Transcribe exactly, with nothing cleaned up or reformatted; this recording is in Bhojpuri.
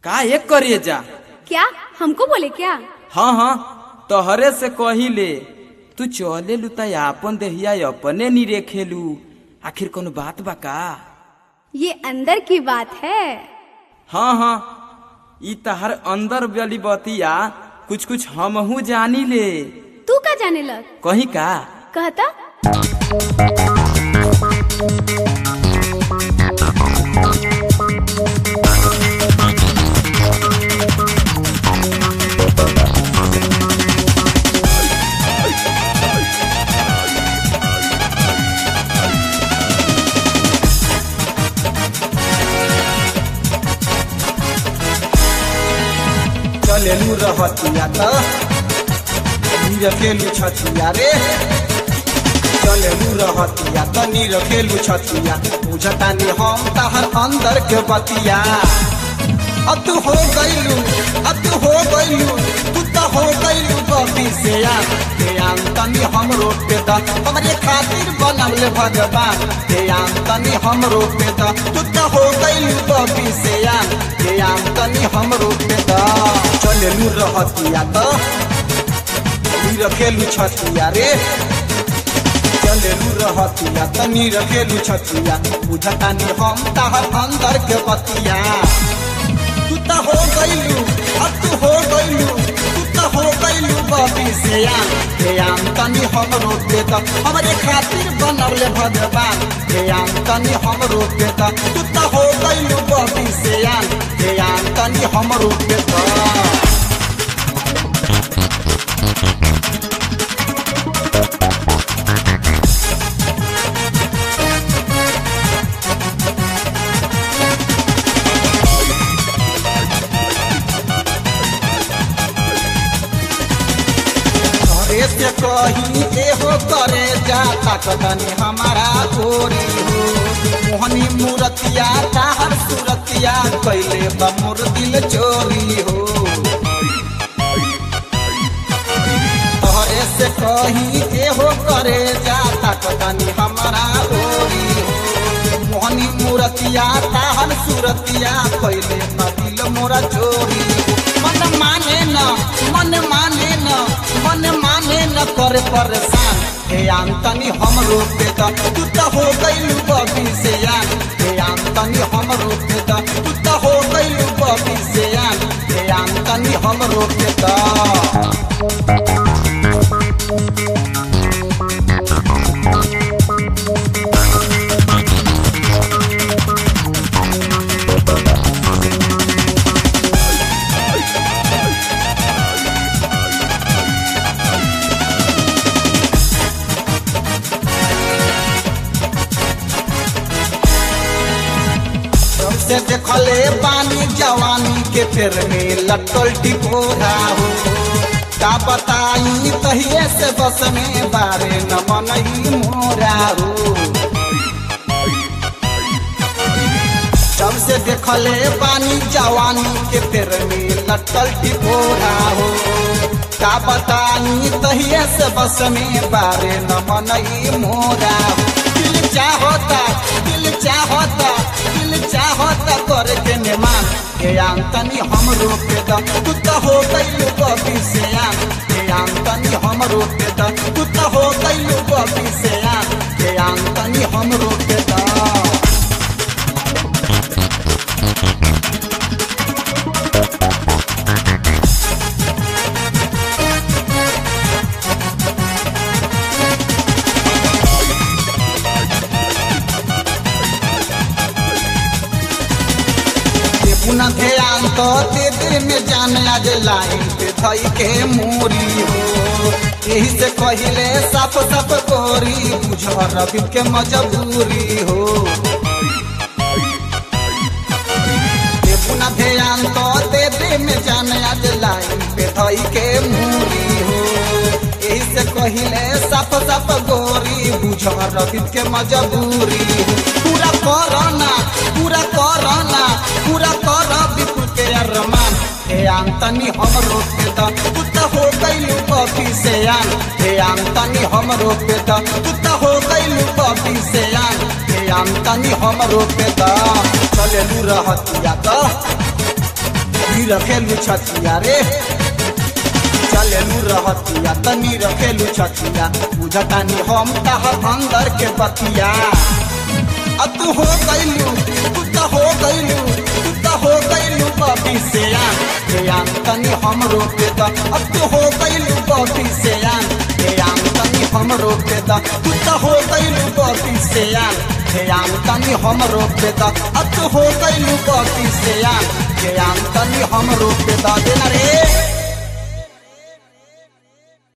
का एक करिए जा। क्या हमको बोले क्या? हाँ हाँ तोहरे से कही ले, तू चले लू त आपन देहिया अपने नी रेखेलू, आखिर कौन बात बा का? ये अंदर की बात है। हाँ हाँ ई तहर अंदर वाली बतिया कुछ कुछ हमहू जानी ले। तू का जाने लग? कहीं का कहता चलेलू रहतिया त नीरखेलू छतिया रे, चलेलू रहतिया त नीरखेलू छतिया, बुझतानी हम तहर अंदर के बतिया। अब तू हो गईलू, अब तू हो गईलू, तू तो हो गईलू बबी से यार ध्यान तनी हमरो पे द, हमरे खातिर बनल भगवान ध्यान तनी हमरो पे द, तू तो हो गईलू बबी से यार ध्यान तनी हमरो पे द। चलेलू रहतिया त नीरखेलू छतिया रे, चलेलू रहतिया त नीरखेलू छतिया, बुझतानी हम तहर अंदर के बतिया। तू तो हो गईलू, अब तू हो गईलू, तू तो हो गईलू बबी से यार ध्यान तनी हमरो पे द, हमरे खातिर बनल भगवान ध्यान तनी हमरो पे द, तू तो हो गईलू बबी से यार ध्यान तनी हमरो पे द। से कही एहो करे जाता कदनी हमारा गोरी हो, मोहनी मूरतिया ताहर सूरतिया कैले बमुर दिल चोरी हो। तोहरे से कही एहो करे जाता कदनी हमारा गोरी हो, मोहनी मूरतिया ताहर सूरतिया कैले दिल मोरा चोरी हो। मन माने न, मन माने न, मन माने न करे परेशान ध्यान तनी हमरो पे द, तू तो हो गईलू बबी से यार ध्यान तनी हमरो पे द, तू तो हो गईलू बबी से यार ध्यान तनी हमरो पे द। से देखले बानी जवानी के फेर में लटल टिकोरा हो, का बताई तहिए से बस में बारे न मनई मोरा हो। जब से देखले बानी जवानी के फेर में लटल टिकोरा हो, का बताई तहिए से बस में बारे न मनई मोरा हो। दिल चाहता, दिल चाहता, दिल चाहता करे के मेहमान ध्यान तनी हमरो पे द, तू तो हो गईलू बबी से यार ध्यान तनी हमरो पे द, तू तो हो गईलू बबी से यार ध्यान तनी हमरो पे द। पुनः ध्यान तो दे दे में जान आज लाइन पे थई के मोरी हो, यही से कहिले साफ साफ गोरी बुझ रवि के मजबूरी हो। पुनः ध्यान तो दे दे में जान आज लाइन पे थई के मोरी हो, यही से कहिले साफ साफ गोरी बुझ रवि के मजबूरी हो। पूरा करना, पूरा करना, पूरा कर विपुल के अरमान ध्यान तनी हमरो पे द, तू तो हो गईलू बबी से यार ध्यान तनी हमरो पे द, तू तो हो गईलू बबी से यार ध्यान तनी हमरो पे द। चलेलू रहतिया त नी रखेलू छतिया रे चलेलू रहतिया तनी रखेलू छतिया बुझतानी हम तह अंदर के बतिया अब तू हो गइलू तू तो हो गइलू तू तो हो गइलू बॉबी से आन हे आन तनी हम रोके द अब तू हो गइलू बॉबी से आन हे आन तनी हम रोके द तू तो हो गइलू बॉबी से आन हे आन तनी हम रोके द अब तू हो गइलू बॉबी से आन हे आन तनी हम रोके द देना रे।